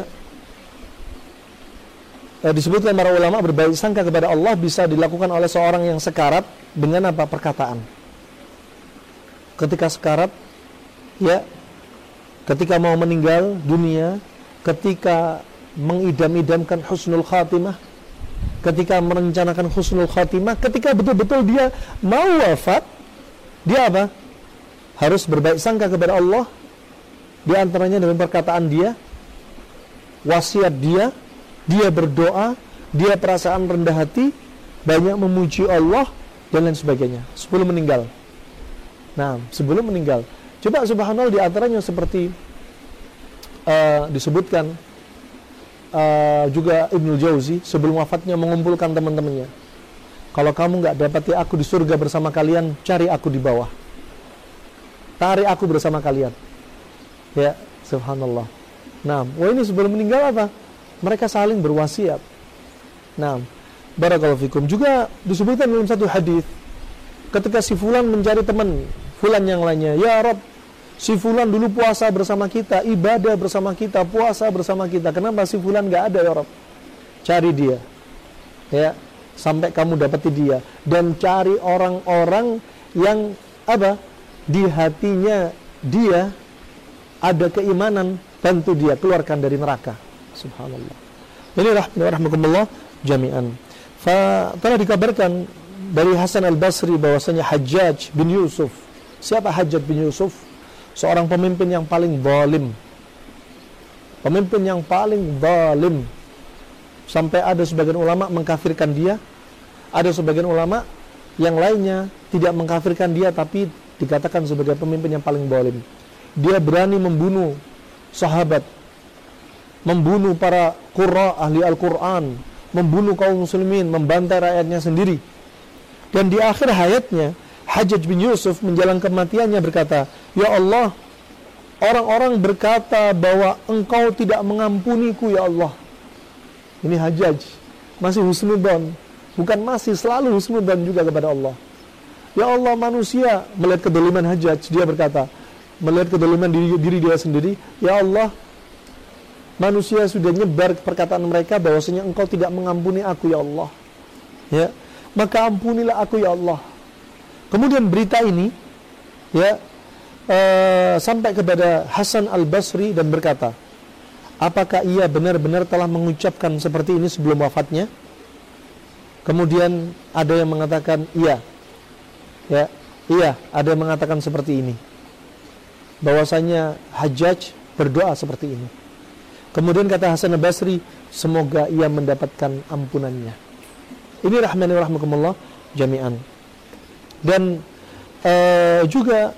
[SPEAKER 1] disebutkan para ulama berbaik sangka kepada Allah bisa dilakukan oleh seorang yang sekarat dengan apa? Perkataan. Ketika sekarat, ya, ketika mau meninggal dunia, ketika mengidam-idamkan husnul khatimah, ketika merencanakan husnul khatimah, ketika betul-betul dia mau wafat, dia apa? Harus berbaik sangka kepada Allah. Di antaranya dengan perkataan dia, wasiat dia berdoa, dia perasaan rendah hati, banyak memuji Allah dan lain sebagainya sebelum meninggal. Nah, sebelum meninggal, coba subhanallah, di antaranya seperti disebutkan juga Ibnul Jauzi sebelum wafatnya mengumpulkan teman-temannya. Kalau kamu nggak dapati aku di surga bersama kalian, cari aku di bawah. Tarik aku bersama kalian. Ya, subhanallah. Nah, ini sebelum meninggal apa? Mereka saling berwasiat. Nah, barakallahu fikum. Juga disebutkan dalam satu hadis, ketika si fulan mencari teman fulan yang lainnya, ya Rabb, si fulan dulu puasa bersama kita, ibadah bersama kita, puasa bersama kita. Kenapa si fulan nggak ada ya Rabb? Cari dia, ya, sampai kamu dapati dia, dan cari orang-orang yang apa? Di hatinya dia ada keimanan, bantu dia keluarkan dari neraka. Subhanallah. Ini rahmatullah jami'an. Telah dikabarkan dari Hasan al-Basri bahwasanya Hajjaj bin Yusuf. Siapa Hajjaj bin Yusuf? Seorang pemimpin yang paling zalim. Pemimpin yang paling zalim. Sampai ada sebagian ulama mengkafirkan dia. Ada sebagian ulama yang lainnya tidak mengkafirkan dia, tapi dikatakan sebagai pemimpin yang paling zalim. Dia berani membunuh sahabat, membunuh para qurra ahli Al-Quran, membunuh kaum muslimin, membantai rakyatnya sendiri. Dan di akhir hayatnya, Hajjaj bin Yusuf menjelang kematiannya berkata, ya Allah, orang-orang berkata bahwa engkau tidak mengampuniku ya Allah. Ini Hajjaj masih husnudzon, bukan masih, selalu husnudzon juga kepada Allah. Ya Allah, manusia melihat kedoliman Hajjaj, dia berkata, melihat kedoliman diri dia sendiri, ya Allah, manusia sudah nyebar perkataan mereka bahwasanya engkau tidak mengampuni aku ya Allah, ya, maka ampunilah aku ya Allah. Kemudian berita ini, ya, sampai kepada Hasan al-Basri dan berkata, apakah ia benar-benar telah mengucapkan seperti ini sebelum wafatnya? Kemudian ada yang mengatakan iya. Ya, iya, ada yang mengatakan seperti ini, bahwasanya Hajjaj berdoa seperti ini. Kemudian kata Hasan al-Basri, semoga ia mendapatkan ampunannya. Ini rahmani wa rahmakumullah jami'an. Dan juga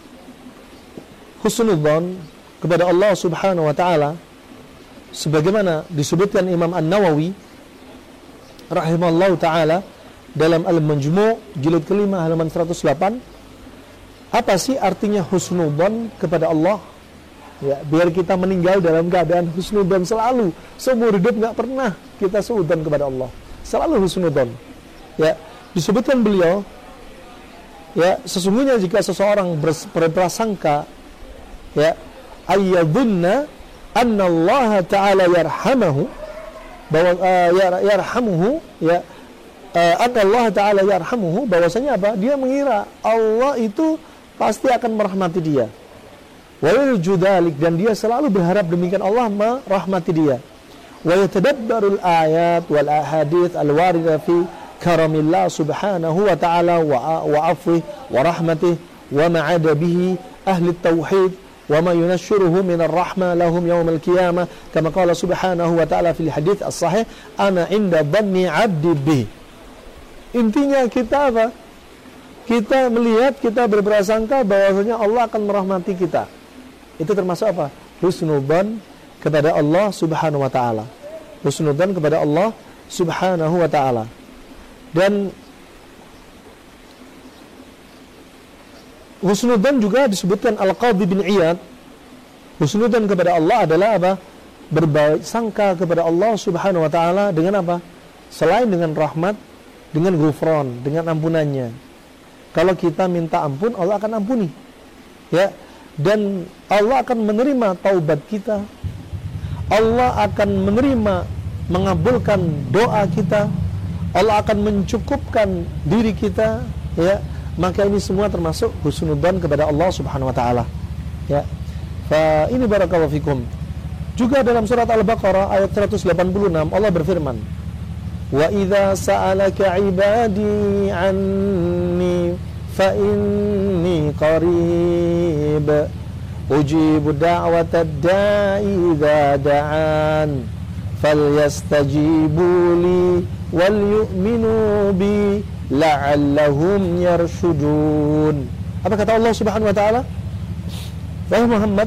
[SPEAKER 1] husnudzon kepada Allah Subhanahu wa taala sebagaimana disebutkan Imam An-Nawawi rahimallahu taala dalam Al-Majmu' jilid kelima halaman 108. Apa sih artinya husnudzon kepada Allah? Ya, biar kita meninggal dalam keadaan husnudzon selalu. Seumur hidup enggak pernah kita suudzon kepada Allah. Selalu husnudzon. Ya, disebutkan beliau, ya, sesungguhnya jika seseorang berprasangka, ya, ayyadunna anna Allah Ta'ala yarhamahu, bahwa yarhamuhu, ya, Allah Ta'ala yarhamuhu, bahwasanya apa? Dia mengira Allah itu pasti akan merahmati dia. Wa yarju dzalik, dan dia selalu berharap demikian Allah merahmati dia. Wa yatadabbarul ayat wal ahadits al-warida fi karamillah subhanahu wa ta'ala wa afwih wa rahmatih wa ma'ada bihi ahli tauhid wa ma yunashiruhu min ar-rahmah lahum yawm al-qiyamah kama qala subhanahu wa ta'ala fil hadits as-sahih ana inda dhanni 'abdi bihi. Intinya kita apa? Kita melihat, kita berprasangka bahwasanya Allah akan merahmati kita. Itu termasuk apa? Husnudzon kepada Allah Subhanahu wa taala. Husnudzon kepada Allah Subhanahu wa taala. Dan husnudzon juga disebutkan Al-Qadhi bin Iyad. Husnudzon kepada Allah adalah apa? berbaik sangka kepada Allah Subhanahu wa taala dengan apa? Selain dengan rahmat, dengan ghufran, dengan ampunannya. Kalau kita minta ampun, Allah akan ampuni. Ya. Dan Allah akan menerima taubat kita. Allah akan menerima, mengabulkan doa kita. Allah akan mencukupkan diri kita, ya. Maka ini semua termasuk husnudzan kepada Allah Subhanahu wa taala. Ya. Fa ini barakallahu fikum. Juga dalam surat Al-Baqarah ayat 186 Allah berfirman, "Wa idza sa'alaka 'ibadi 'anni fa inni qarib ujibu da'watad da'i idza da'an falyastajibu li wal yu'minu bi la'allahum yarshudun." Apa kata Allah Subhanahu wa taala? Wahai Muhammad,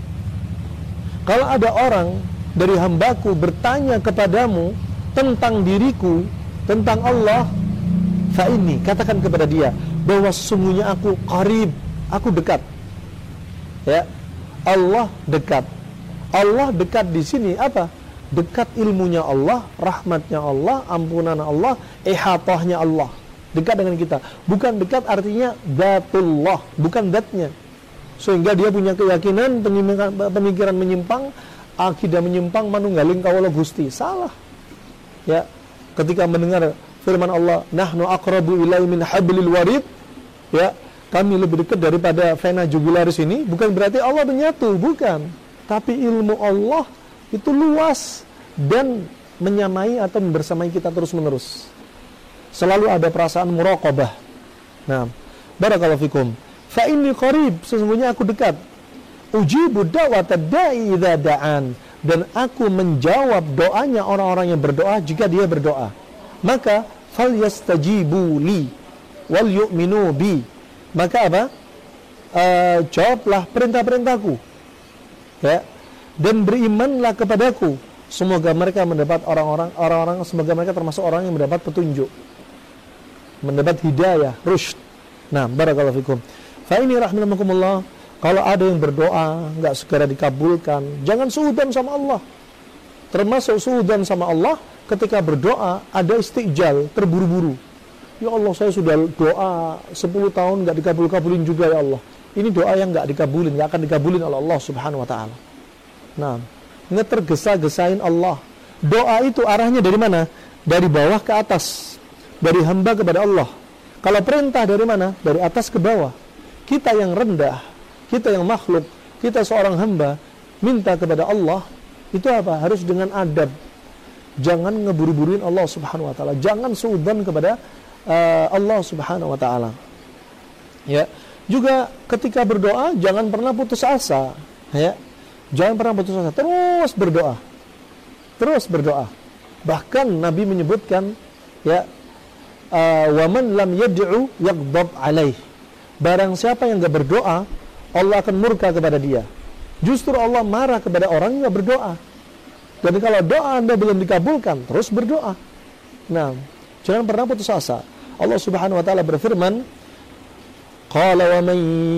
[SPEAKER 1] kalau ada orang dari hambaku bertanya kepadamu tentang diriku, tentang Allah, fa ini, katakan kepada dia bahwa sesungguhnya aku qarib, aku dekat. Ya, Allah dekat. Allah dekat di sini apa? Dekat ilmunya Allah, rahmatnya Allah, ampunan Allah, ihatahnya Allah. Dekat dengan kita. Bukan dekat artinya dzatullah, bukan zatnya. Sehingga dia punya keyakinan, pemikiran menyimpang, akidah menyimpang, manunggaling kawula Gusti. Salah. Ya, ketika mendengar firman Allah, nahnu aqrabu ilaihi min hablil warid, ya, kami lebih dekat daripada vena jugularis ini, bukan berarti Allah menyatu, bukan. Tapi ilmu Allah itu luas dan menyamai atau bersamai kita terus-menerus. Selalu ada perasaan muraqabah. Nah, barakallahu fikum. Fa inni qarib, sesungguhnya aku dekat. Ujibu da'watad da'i idza da'an, dan aku menjawab doanya orang-orang yang berdoa jika dia berdoa. Maka falyastajibu li wal yu'minu bi. Maka apa? Jawablah perintah-perintahku. Ya. Dan berimanlah kepadaku. Semoga mereka mendapat orang-orang semoga mereka termasuk orang yang mendapat petunjuk. Mendapat hidayah, rusyd. Nah, barakallahu fikum. Fa ini rahimahumullah, kalau ada yang berdoa enggak segera dikabulkan, jangan suudzon sama Allah. Termasuk suudzon sama Allah ketika berdoa ada istijal, terburu-buru. Ya Allah, saya sudah doa 10 tahun enggak dikabul-kabulin juga ya Allah. Ini doa yang enggak dikabulin, enggak akan dikabulin oleh Allah Subhanahu wa taala. Nah, ngetergesa-gesain Allah. Doa itu arahnya dari mana? Dari bawah ke atas. Dari hamba kepada Allah. Kalau perintah dari mana? Dari atas ke bawah. Kita yang rendah, kita yang makhluk, kita seorang hamba, minta kepada Allah, itu apa? Harus dengan adab. Jangan ngeburu-buruin Allah Subhanahu wa taala. Jangan suudzon kepada Allah Subhanahu wa taala. Ya. Juga ketika berdoa jangan pernah putus asa, ya. Jangan pernah putus asa, terus berdoa. Terus berdoa. Bahkan Nabi menyebutkan, ya, wa man lam yad'u yaghdab alaih. Barang siapa yang enggak berdoa, Allah akan murka kepada dia. Justru Allah marah kepada orang yang enggak berdoa. Jadi kalau doa Anda belum dikabulkan, terus berdoa. Nah, jangan pernah putus asa. Allah Subhanahu wa taala berfirman, qala wa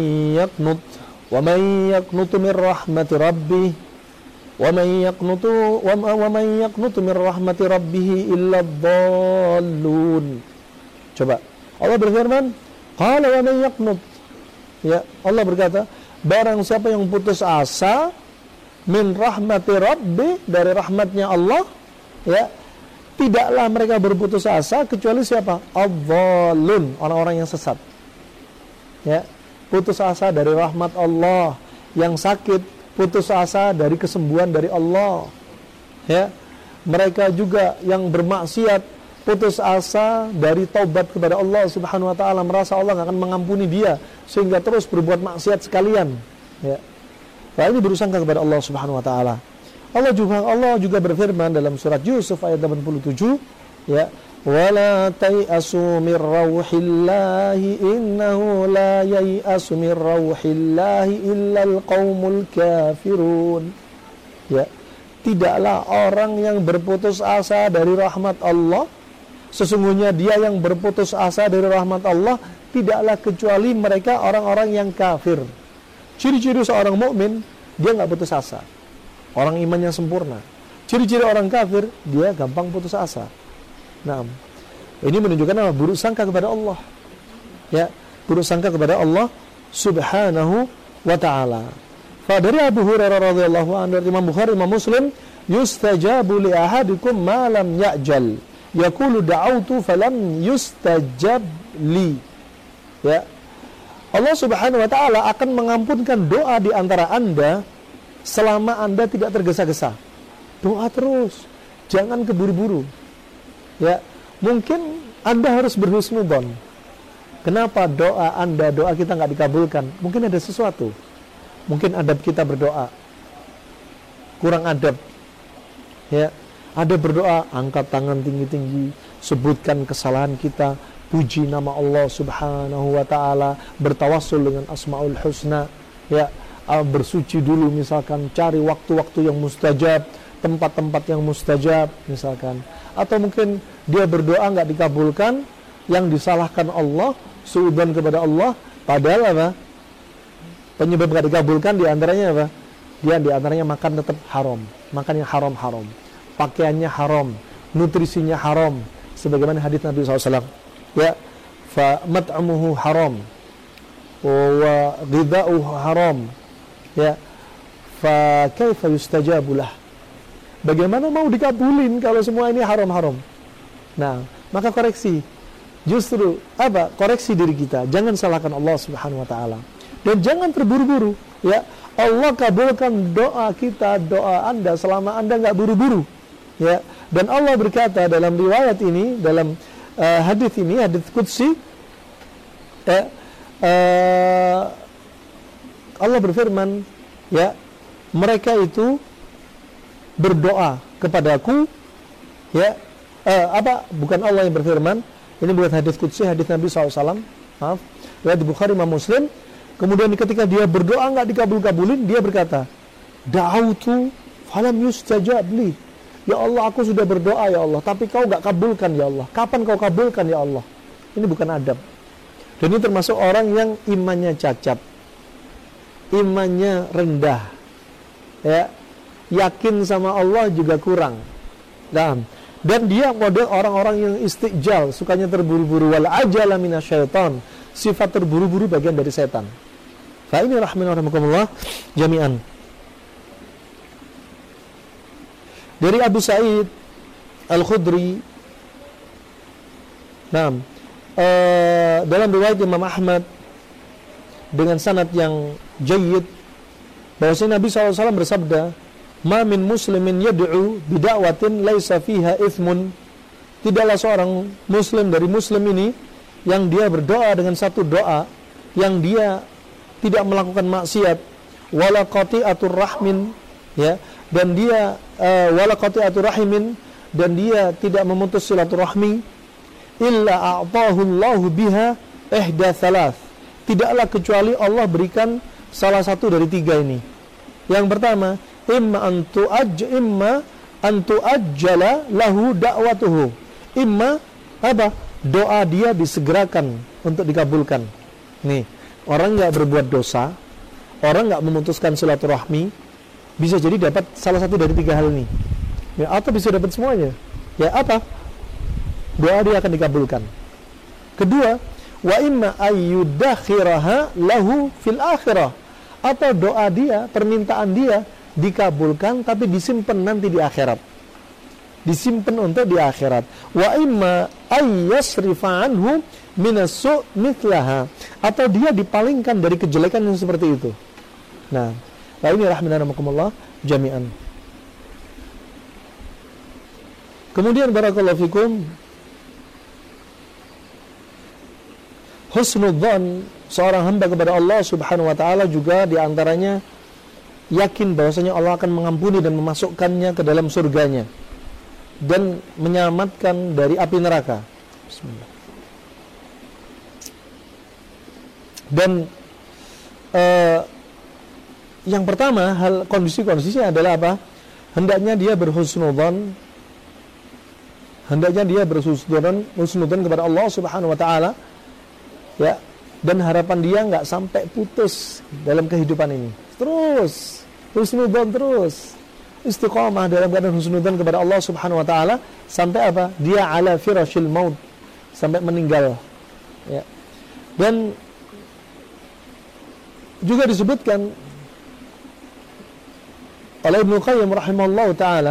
[SPEAKER 1] man yaqnutu min rahmati rabbih wa man yaqnutu min rahmati rabbih illa dhallun. Coba. Allah berfirman, qala wa man yaqnut. Ya, Allah berkata, barang siapa yang putus asa min rahmati rabbi, dari rahmatnya Allah, ya, tidaklah mereka berputus asa kecuali siapa? Adh-dhallun, orang-orang yang sesat. Ya, putus asa dari rahmat Allah. Yang sakit putus asa dari kesembuhan dari Allah. Ya, mereka juga yang bermaksiat putus asa dari taubat kepada Allah Subhanahu wa taala, merasa Allah enggak akan mengampuni dia sehingga terus berbuat maksiat sekalian, ya. Nah, ini bersangka kepada Allah Subhanahu wa taala. Allah juga berfirman dalam surat Yusuf ayat 87, ya, wala tayasu mir rauhillahi innahu la yayasu mir rauhillahi illal qaumul kafirun. Ya, tidaklah orang yang berputus asa dari rahmat Allah, sesungguhnya dia yang berputus asa dari rahmat Allah tidaklah kecuali mereka orang-orang yang kafir. Ciri-ciri seorang mukmin, dia enggak putus asa. orang imannya sempurna. Ciri-ciri orang kafir, dia gampang putus asa. Nah, ini menunjukkan apa? Buruk sangka kepada Allah. Ya, buruk sangka kepada Allah Subhanahu wa ta'ala. Fa dari Abu Hurairah radhiyallahu anhu, Imam Bukhari, Imam Muslim, yustajabu li ahadikum ma lam ya'jal. Yaqulu da'autu falam yustajab li. Ya. Allah Subhanahu wa ta'ala akan mengampunkan doa di antara Anda selama Anda tidak tergesa-gesa. Doa terus, jangan keburu-buru. Ya, mungkin Anda harus berhusnudzon. Kenapa doa Anda, doa kita nggak dikabulkan? Mungkin ada sesuatu. Mungkin adab kita berdoa kurang adab. Ya, ada berdoa, angkat tangan tinggi-tinggi, sebutkan kesalahan kita, puji nama Allah Subhanahu wa ta'ala, bertawassul dengan Asmaul Husna, ya, bersuci dulu misalkan, cari waktu-waktu yang mustajab, tempat-tempat yang mustajab misalkan. Atau mungkin dia berdoa nggak dikabulkan, yang disalahkan Allah, suudzon kepada Allah, padahal apa? Penyebab nggak dikabulkan diantaranya apa? Dia diantaranya makan tetap haram, makan yang haram-haram, pakaiannya haram, nutrisinya haram, sebagaimana hadis Nabi SAW. Ya, fa mat'amuhu haram, wa ghidha'uhu haram. Ya, fa kaifa yustajabu lah. Bagaimana mau dikabulin kalau semua ini haram-haram? Nah, maka koreksi. Justru apa? Koreksi diri kita. Jangan salahkan Allah Subhanahu wa ta'ala. Dan jangan terburu-buru, ya. Allah kabulkan doa kita, doa Anda selama Anda enggak buru-buru. Ya. Dan Allah berkata dalam riwayat ini, dalam hadis ini, hadis qudsi, Allah berfirman, ya, mereka itu berdoa kepadaku, ya, bukan Allah yang berfirman, ini bukan hadis qudsi, hadis Nabi SAW, maaf, riwayat Bukhari, Imam Muslim. Kemudian ketika dia berdoa nggak dikabul-kabulin, dia berkata, da'autu falam yustajab li. Ya Allah, aku sudah berdoa ya Allah, tapi kau nggak kabulkan ya Allah. Kapan kau kabulkan ya Allah? Ini bukan adab. Dan ini termasuk orang yang imannya cacat, imannya rendah, ya, yakin sama Allah juga kurang. Dan dia model orang-orang yang istiqjal, sukanya terburu-buru. Wal ajala minasyaiton, sifat terburu-buru bagian dari setan. Fa ini rahimahumullah jami'an. Dari Abu Sa'id Al-Khudri, dalam riwayat Imam Ahmad dengan sanad yang jayyid, bahwasanya Nabi SAW bersabda, ma min muslimin yad'u bida'watin laisa fiha ithmun. Tidaklah seorang muslim dari muslim ini yang dia berdoa dengan satu doa yang dia tidak melakukan maksiat, wala qati'atur rahmin, ya, dan dia wala qati'atur rahimin, dan dia tidak memutus silaturahmi, illa a'tahu Allahu biha ihda thalath. Tidaklah kecuali Allah berikan salah satu dari tiga ini. Yang pertama, imma antu ajjala lahu da'watuhu. Imma apa? Doa dia disegerakan untuk dikabulkan. Nih, orang nggak berbuat dosa, orang nggak memutuskan silaturahmi, bisa jadi dapat salah satu dari tiga hal ini. Ya, atau bisa dapat semuanya. Ya, apa? Doa dia akan dikabulkan. Kedua, wa imma ayyudakhiraha lahu fil akhirah. Atau doa dia, permintaan dia dikabulkan tapi disimpan nanti di akhirat. Disimpan untuk di akhirat. Wa imma ayyasrifa anhu minasu mithlaha. Atau dia dipalingkan dari kejelekan yang seperti itu. Nah, ini rahimanakumullah jami'an. Kemudian barakallahu fikum, husnudzan seorang hamba kepada Allah Subhanahu wa ta'ala juga diantaranya yakin bahwasanya Allah akan mengampuni dan memasukkannya ke dalam surganya dan menyelamatkan dari api neraka. Bismillah. Dan yang pertama, hal kondisi-kondisinya adalah apa? Hendaknya dia berhusnudzan, husnudzan kepada Allah Subhanahu wa ta'ala, ya, dan harapan dia nggak sampai putus dalam kehidupan ini. Terus husnudzan terus, istiqamah dalam keadaan husnudzan kepada Allah Subhanahu wa taala sampai apa? Dia ala firashil maut, sampai meninggal. Ya. Dan juga disebutkan oleh Ibnu Qayyim rahimahullah taala,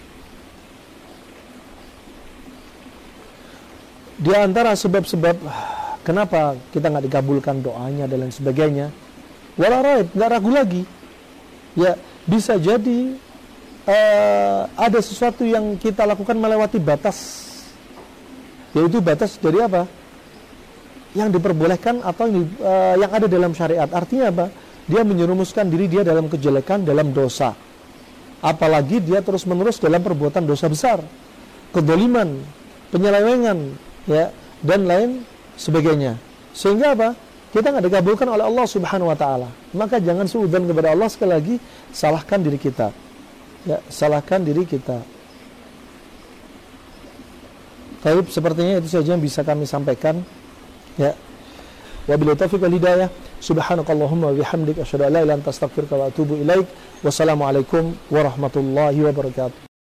[SPEAKER 1] di antara sebab-sebab kenapa kita nggak dikabulkan doanya dan lain sebagainya, wala raib, nggak ragu lagi, ya bisa jadi ada sesuatu yang kita lakukan melewati batas, yaitu batas dari apa? Yang diperbolehkan atau yang ada dalam syariat. Artinya apa? Dia menyerumuskan diri dia dalam kejelekan, dalam dosa. Apalagi dia terus-menerus dalam perbuatan dosa besar, kedoliman, penyelewengan, ya, dan lain sebagainya. Sehingga apa? Kita nggak dikabulkan oleh Allah Subhanahu wa taala. Maka jangan suudzon kepada Allah, sekali lagi salahkan diri kita. Ya, salahkan diri kita. Baik, sepertinya itu saja yang bisa kami sampaikan. Ya. Wabillahi taufiq wal hidayah. Subhanakallahumma wa bihamdika asyhadu an la ilaha illa anta astaghfiruka wa atubu ilaik. Wassalamualaikum warahmatullahi wabarakatuh.